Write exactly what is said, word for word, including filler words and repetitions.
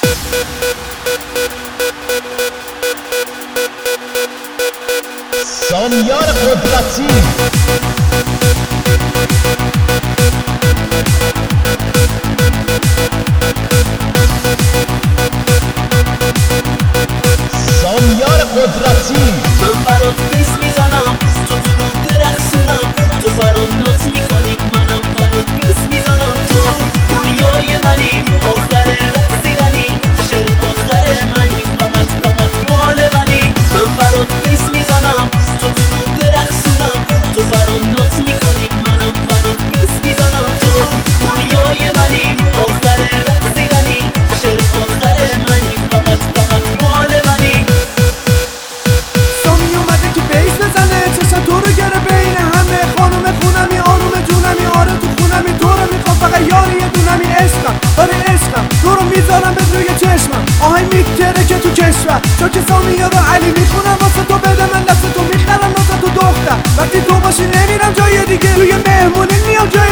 سامیار قدرتی سامیار قدرتی من برات بیس میزنم تو دروغ درخشونم تو برات نوت میکنی منم برات بیس میزنم تو دنیای منی آخر رسیدنی شعر آخر منی فقط فقط مال منی من برات بیس میزنم تو دروغ درخشونم تو برات نوت میکنی منم برات بیس میزنم تو دنیای منی آخر رسیدنی شعر آخر منی فقط فقط مال منی سامی اومده که بیس بزنه چشم تو رو گره بین همه خانوم خونمی آروم جونمی آره تو خونمی تو رو میخوام فقط یاری یه دونمی عشقم آره عشقم تو رو میذارم به روی چشمم آهنگ میگتره که تو کشور چون که سامی رو علی میخونم واسه تو بده من دست تو میخرم واسه تو دختر وقتی تو باشی نمیرم جای دیگه توی مهمونی میام جای